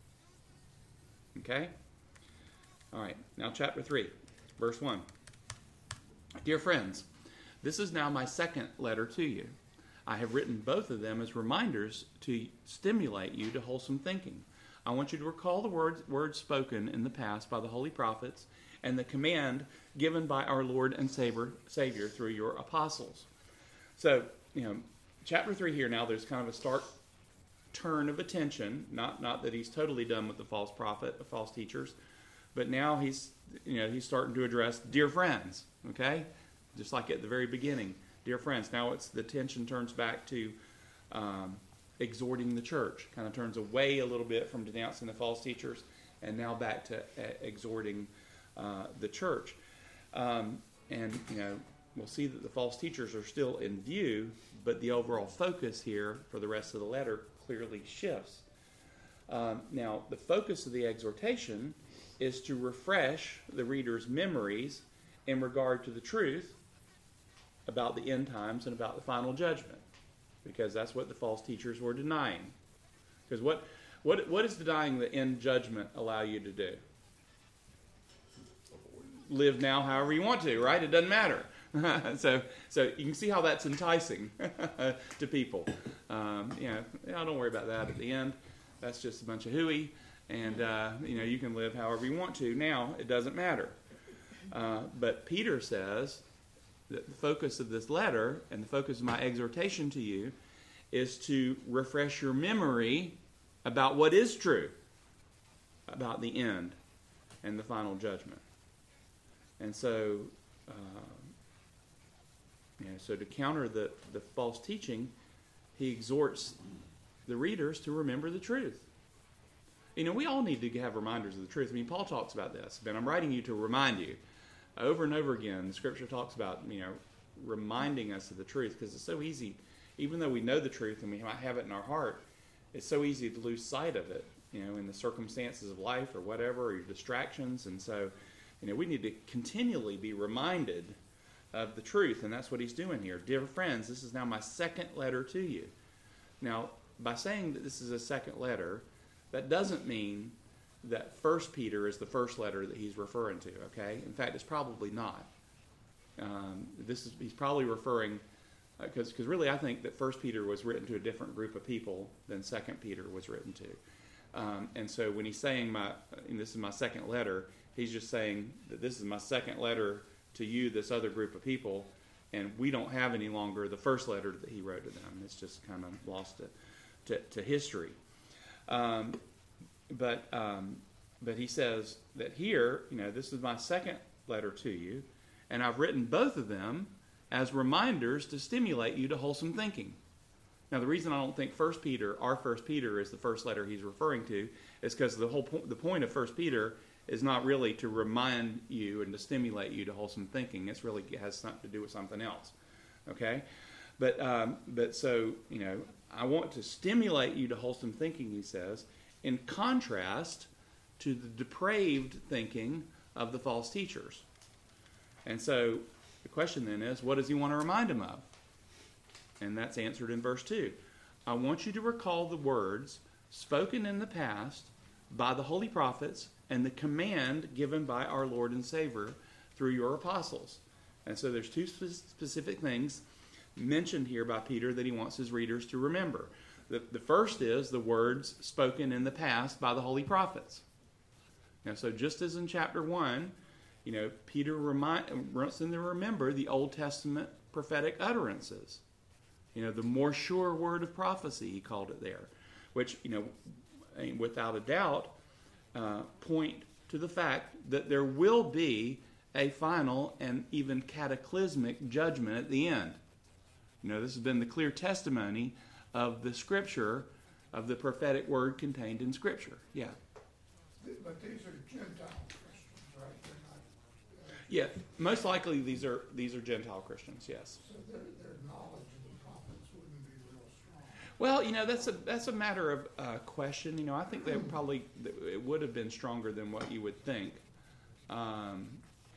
Okay? All right, now chapter three, verse one. Dear friends, This is now my second letter to you. I have written both of them as reminders to stimulate you to wholesome thinking. I want you to recall the words, words spoken in the past by the holy prophets and the command given by our Lord and Savior, Savior through your apostles. So, you know, chapter three here now, there's kind of a stark turn of attention. Not not that he's totally done with the false prophet, the false teachers, but now he's, you know, he's starting to address dear friends, okay? Just like at the very beginning, dear friends. Now it's the attention turns back to um, exhorting the church. Kind of turns away a little bit from denouncing the false teachers, and now back to uh, exhorting uh, the church. Um, and you know, we'll see that the false teachers are still in view, but the overall focus here for the rest of the letter clearly shifts. Um, now, the focus of the exhortation is to refresh the reader's memories in regard to the truth about the end times and about the final judgment, because that's what the false teachers were denying. Because what what what does denying the end judgment allow you to do? Live now however you want to, right? It doesn't matter. so so you can see how that's enticing to people. Um, you know, yeah, don't worry about that at the end. That's just a bunch of hooey, and uh, you know, you can live however you want to. Now it doesn't matter. Uh, but Peter says that the focus of this letter and the focus of my exhortation to you is to refresh your memory about what is true about the end and the final judgment. And so, uh, you know, so to counter the, the false teaching, he exhorts the readers to remember the truth. You know, we all need to have reminders of the truth. I mean, Paul talks about this, but I'm writing you to remind you. Over and over again, the Scripture talks about, you know, reminding us of the truth, because it's so easy, even though we know the truth and we might have it in our heart, it's so easy to lose sight of it, you know, in the circumstances of life or whatever, or your distractions. And so, you know, we need to continually be reminded of the truth, and that's what he's doing here. Dear friends, this is now my second letter to you. Now, by saying that this is a second letter, that doesn't mean that First Peter is the first letter that he's referring to, okay? In fact, it's probably not. Um, this is he's probably referring, because uh, because really I think that First Peter was written to a different group of people than Second Peter was written to. Um, and so when he's saying my, and this is my second letter, he's just saying that this is my second letter to you, this other group of people, and we don't have any longer the first letter that he wrote to them. It's just kind of lost to, to, to history. Um, But um, but he says that here, you know, this is my second letter to you, and I've written both of them as reminders to stimulate you to wholesome thinking. Now, the reason I don't think First Peter, our First Peter, is the first letter he's referring to is because the whole po- the point of First Peter is not really to remind you and to stimulate you to wholesome thinking. It's really it has something to do with something else. Okay, but um, but so you know, I want to stimulate you to wholesome thinking, he says, in contrast to the depraved thinking of the false teachers. And so the question then is, what does he want to remind them of? And that's answered in verse two. I want you to recall the words spoken in the past by the holy prophets and the command given by our Lord and Savior through your apostles. And so there's two spe- specific things mentioned here by Peter that he wants his readers to remember. The, the first is the words spoken in the past by the holy prophets. Now, so just as in chapter one, you know, Peter remind, wants them to remember the Old Testament prophetic utterances. You know, the more sure word of prophecy, he called it there, which, you know, without a doubt, uh, point to the fact that there will be a final and even cataclysmic judgment at the end. You know, this has been the clear testimony of the Scripture, of the prophetic word contained in Scripture. Yeah. But these are Gentile Christians, right? They're not. Uh, yeah, most likely these are these are Gentile Christians. Yes. So their their knowledge of the prophets wouldn't be real strong. Well, you know, that's a that's a matter of uh, question. You know, I think they probably it would have been stronger than what you would think. Um,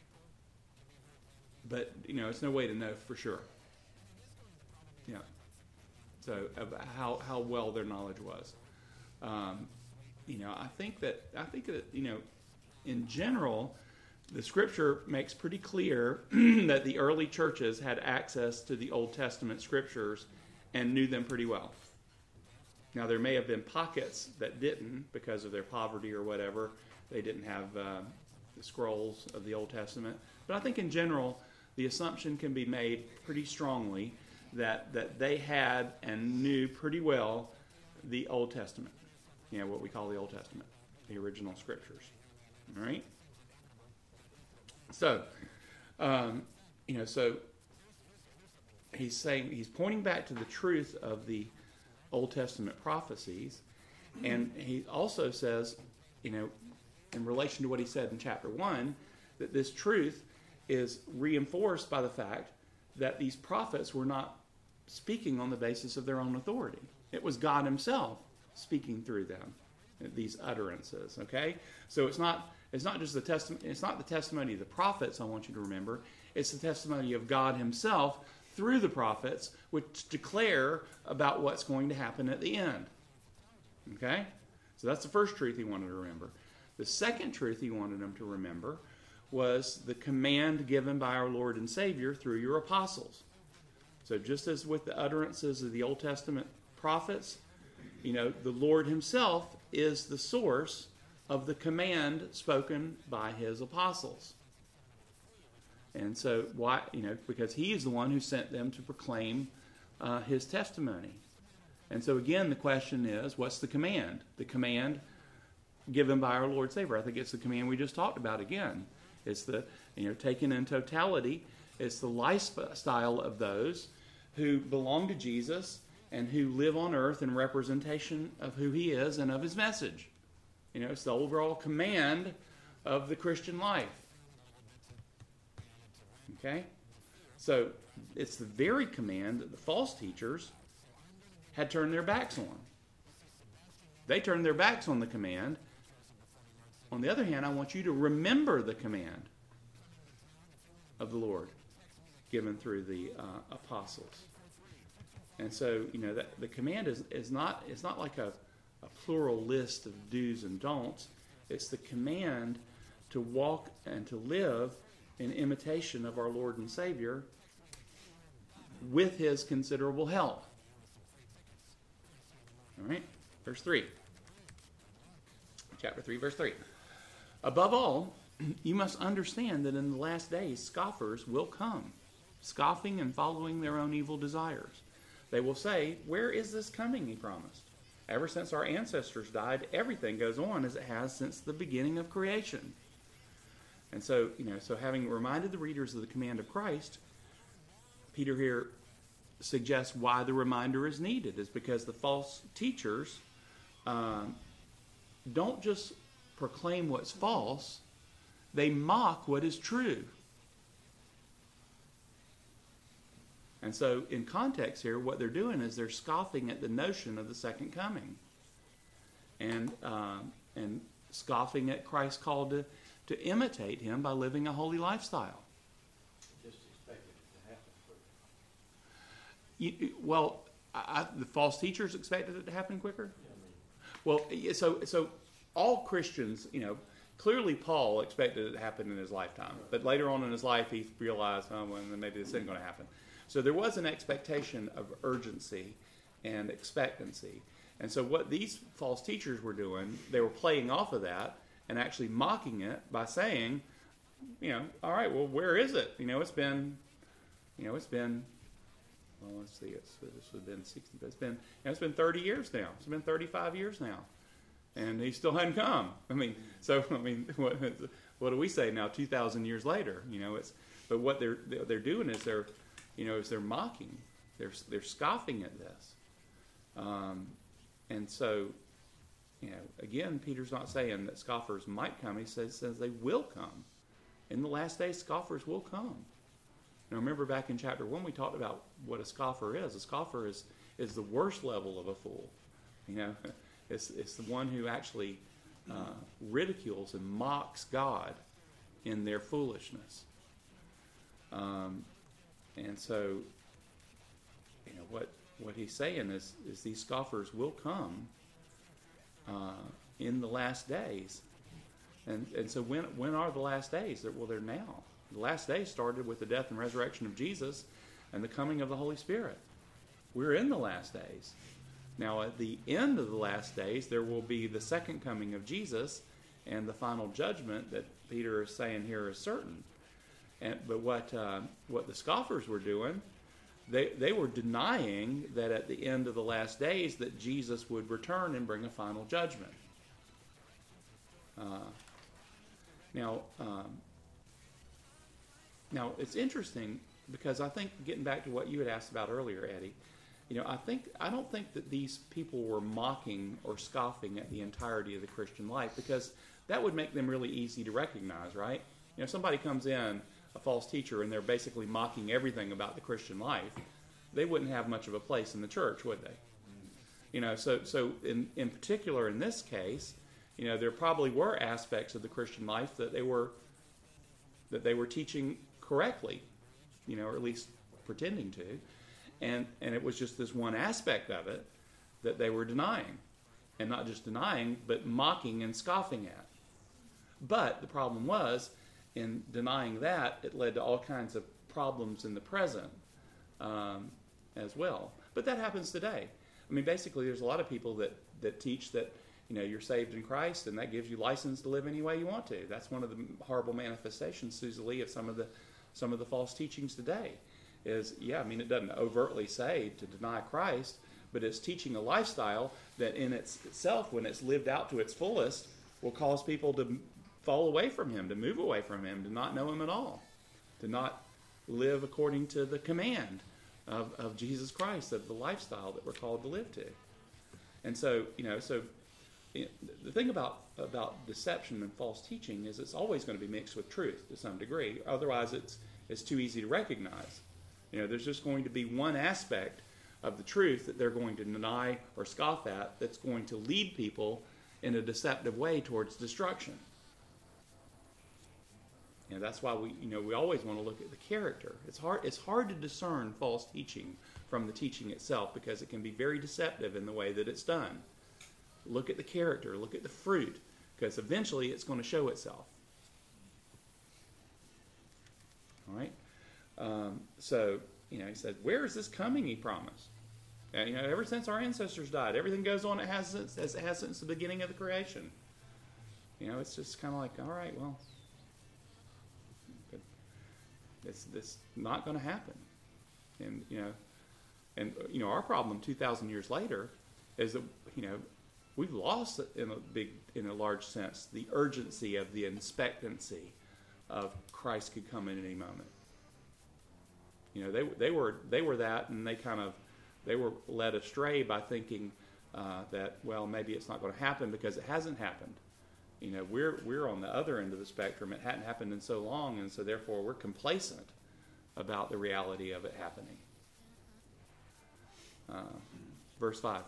but you know, it's no way to know for sure. Yeah. So of how, how well their knowledge was. Um, you know, I think that I think that, you know, in general, the Scripture makes pretty clear that the early churches had access to the Old Testament Scriptures and knew them pretty well. Now, there may have been pockets that didn't because of their poverty or whatever. They didn't have uh, the scrolls of the Old Testament. But I think in general, the assumption can be made pretty strongly that, that they had and knew pretty well the Old Testament. You know, what we call the Old Testament, the original Scriptures. All right? So, um, you know, so he's saying, he's pointing back to the truth of the Old Testament prophecies, and he also says, you know, in relation to what he said in chapter one, that this truth is reinforced by the fact that these prophets were not speaking on the basis of their own authority. It was God himself speaking through them, these utterances, okay? So it's not it's not just the testament, it's not the testimony of the prophets, I want you to remember. It's the testimony of God himself through the prophets, which declare about what's going to happen at the end. Okay? So that's the first truth he wanted to remember. The second truth he wanted them to remember was the command given by our Lord and Savior through your apostles. So just as with the utterances of the Old Testament prophets, you know, the Lord himself is the source of the command spoken by his apostles. And so, why, you know, because he is the one who sent them to proclaim uh, his testimony. And so, again, the question is, what's the command? The command given by our Lord Savior. I think it's the command we just talked about again. It's the, you know, taken in totality, it's the lifestyle of those who belong to Jesus and who live on earth in representation of who he is and of his message. You know, it's the overall command of the Christian life. Okay? So, it's the very command that the false teachers had turned their backs on. They turned their backs on the command. On the other hand, I want you to remember the command of the Lord given through the uh, apostles. And so, you know, that the command is, is not it's not like a, a plural list of do's and don'ts. It's the command to walk and to live in imitation of our Lord and Savior with his considerable help. All right, verse three. Chapter three, verse three. Above all, you must understand that in the last days scoffers will come, scoffing and following their own evil desires. They will say, where is this coming he promised? Ever since our ancestors died, everything goes on as it has since the beginning of creation. And so, you know, so having reminded the readers of the command of Christ, Peter here suggests why the reminder is needed. Is because the false teachers um, don't just proclaim what's false, they mock what is true. And so, in context here, what they're doing is they're scoffing at the notion of the second coming, and um, and scoffing at Christ's call to, to imitate him by living a holy lifestyle. Just expected it to happen quicker. You, well, I, the false teachers expected it to happen quicker. Yeah, I mean, Well, yeah, so so all Christians, you know, clearly Paul expected it to happen in his lifetime, but later on in his life he realized, oh, well, maybe this isn't going to happen. So there was an expectation of urgency and expectancy. And so what these false teachers were doing, they were playing off of that and actually mocking it by saying, you know, all right, well, where is it? You know, it's been, you know, it's been, well, let's see, it's, this would have been sixty, but it's been, you know, it's been thirty years now. It's been thirty-five years now. And he still hadn't come. I mean, so, I mean, what, what do we say now, two thousand years later? You know, it's, but what they're, they're doing is they're, you know, is they're mocking, they're they're scoffing at this, um, and so, you know, again, Peter's not saying that scoffers might come. He says says they will come. In the last days, scoffers will come. Now, remember back in chapter one, we talked about what a scoffer is. A scoffer is is the worst level of a fool. You know, it's it's the one who actually uh, ridicules and mocks God in their foolishness. Um. And so, you know, what, what he's saying is, is these scoffers will come uh, in the last days. And and so when when are the last days? Well, they're now. The last days started with the death and resurrection of Jesus and the coming of the Holy Spirit. We're in the last days. Now, at the end of the last days, there will be the second coming of Jesus and the final judgment that Peter is saying here is certain. And, but what uh, what the scoffers were doing, they, they were denying that at the end of the last days that Jesus would return and bring a final judgment. Uh, now, um, now, it's interesting because I think, getting back to what you had asked about earlier, Eddie, you know, I think I don't think that these people were mocking or scoffing at the entirety of the Christian life, because that would make them really easy to recognize, right? You know, if somebody comes in, a false teacher, and they're basically mocking everything about the Christian life, they wouldn't have much of a place in the church, would they? You know, so so in, in particular in this case, you know, there probably were aspects of the Christian life that they were that they were teaching correctly, you know, or at least pretending to. And and it was just this one aspect of it that they were denying. And not just denying, but mocking and scoffing at. But the problem was, in denying that, it led to all kinds of problems in the present um, as well. But that happens today. I mean, basically, there's a lot of people that, that teach that, you know, you're saved in Christ, and that gives you license to live any way you want to. That's one of the horrible manifestations, Susie Lee, of some of the some of the false teachings today. Is, yeah, I mean, it doesn't overtly say to deny Christ, but it's teaching a lifestyle that in its, itself, when it's lived out to its fullest, will cause people to fall away from him, to move away from him, to not know him at all, to not live according to the command of, of Jesus Christ, of the lifestyle that we're called to live to. And so, you know, so it, the thing about, about deception and false teaching is it's always going to be mixed with truth to some degree. Otherwise, it's it's too easy to recognize. You know, there's just going to be one aspect of the truth that they're going to deny or scoff at that's going to lead people in a deceptive way towards destruction. You know, that's why we, you know, we always want to look at the character. It's hard, it's hard to discern false teaching from the teaching itself because it can be very deceptive in the way that it's done. Look at the character, look at the fruit, because eventually it's going to show itself. All right? Um, so, you know, he said, where is this coming, he promised? And, you know, ever since our ancestors died, everything goes on it has since, as it has since the beginning of the creation. You know, it's just kind of like, all right, well, it's, it's not going to happen. And, you know, and, you know, our problem two thousand years later is that, you know, we've lost, in a big, in a large sense, the urgency of the expectancy of Christ could come in any moment. You know, they they were they were that, and they kind of they were led astray by thinking uh, that, well, maybe it's not going to happen because it hasn't happened. You know, we're we're on the other end of the spectrum. It hadn't happened in so long, and so therefore we're complacent about the reality of it happening. Uh, verse five.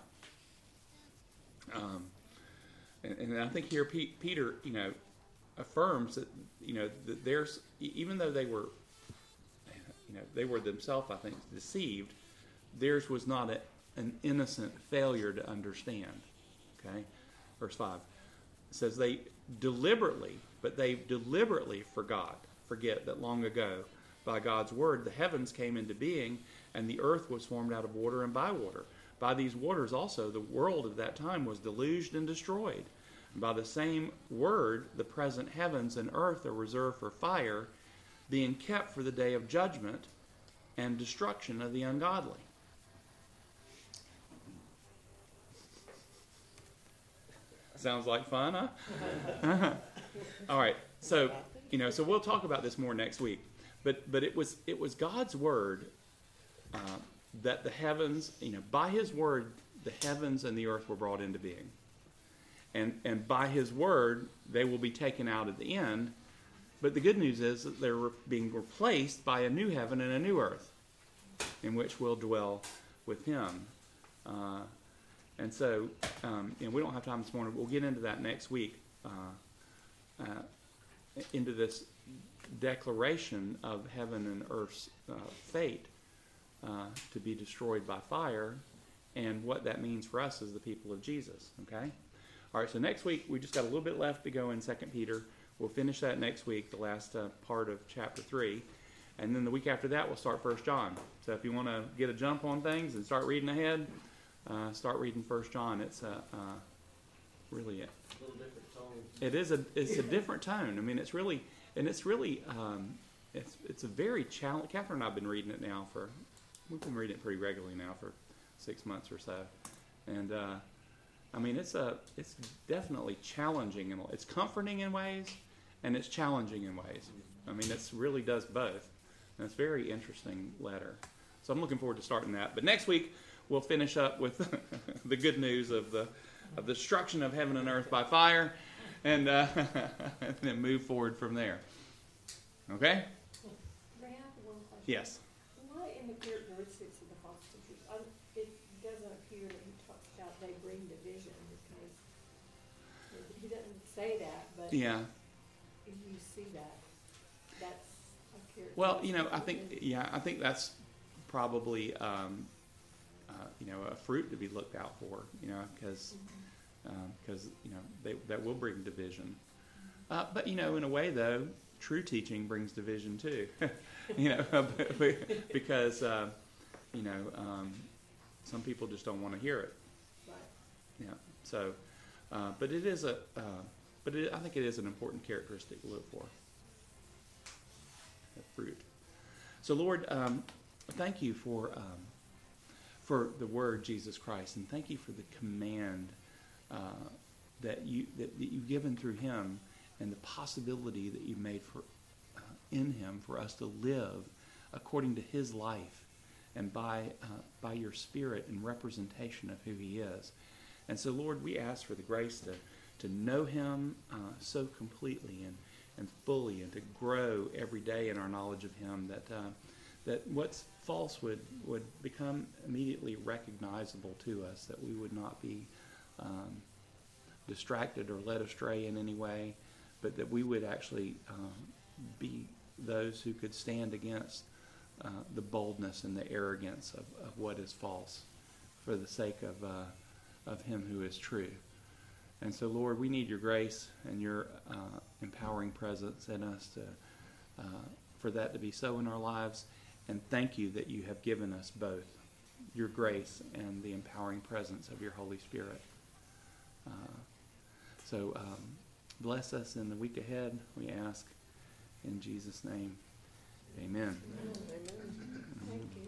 Um, and, and I think here P- Peter, you know, affirms that, you know, that there's, even though they were, you know, they were themselves, I think, deceived, theirs was not a, an innocent failure to understand. Okay? Verse five. It says they deliberately, but they deliberately forgot, forget that long ago, by God's word, the heavens came into being, and the earth was formed out of water and by water. By these waters also, the world of that time was deluged and destroyed. And by the same word, the present heavens and earth are reserved for fire, being kept for the day of judgment and destruction of the ungodly. Sounds like fun, huh? All right. So, you know, so we'll talk about this more next week. But but it was it was God's word uh, that the heavens, you know, by His word, the heavens and the earth were brought into being. And and by His word, they will be taken out at the end. But the good news is that they're being replaced by a new heaven and a new earth, in which we'll dwell with Him. Uh, and so, um, you know, we don't have time this morning. We'll get into that next week, uh, uh, into this declaration of heaven and earth's uh, fate uh, to be destroyed by fire, and what that means for us as the people of Jesus. Okay? All right, so next week, we just got a little bit left to go in Second Peter. We'll finish that next week, the last uh, part of chapter three. And then the week after that, we'll start First John. So if you want to get a jump on things and start reading ahead, uh, start reading First John. It's a, uh, really, a, A little different tone. it is a, it's a different tone. I mean, it's really, and it's really, um, it's it's a very challenge. Catherine and I have been reading it now for, we've been reading it pretty regularly now for six months or so. And, uh, I mean, it's a, it's definitely challenging, and it's comforting in ways, and it's challenging in ways. I mean, it really does both. And it's a very interesting letter. So I'm looking forward to starting that. But next week, we'll finish up with the good news of the of the destruction of heaven and earth by fire, and, uh, and then move forward from there. Okay? May I have one question? Yes. Why in the characteristics of the false teachers, um, it doesn't appear that he talks about they bring division, because he doesn't say that, but Yeah. if you see that, that's a characteristic. Well, you know, I think, of his. yeah, I think that's probably, um, uh, you know, a fruit to be looked out for, you know, because, because, you know, they, that will bring division. Uh, but, you know, in a way, though, true teaching brings division, too. you know, because, uh, you know, um, some people just don't want to hear it. Right. Yeah. So, uh, but it is a, uh, but it, I think it is an important characteristic to look for. That fruit. So, Lord, um, thank you for um, for the Word Jesus Christ, and thank you for the command uh, that you that, that you've given through Him, and the possibility that you made for uh, in Him for us to live according to His life, and by uh, by your Spirit and representation of who He is. And so, Lord, we ask for the grace to to know Him uh, so completely and and fully, and to grow every day in our knowledge of Him, that uh, that what's false would, would become immediately recognizable to us, that we would not be um, distracted or led astray in any way, but that we would actually um, be those who could stand against uh, the boldness and the arrogance of, of what is false for the sake of, uh, of Him who is true. And so, Lord, we need your grace and your uh, empowering presence in us to, uh, for that to be so in our lives. And thank you that you have given us both your grace and the empowering presence of your Holy Spirit. Uh, so um, bless us in the week ahead, we ask. In Jesus' name, amen. Amen. Thank you.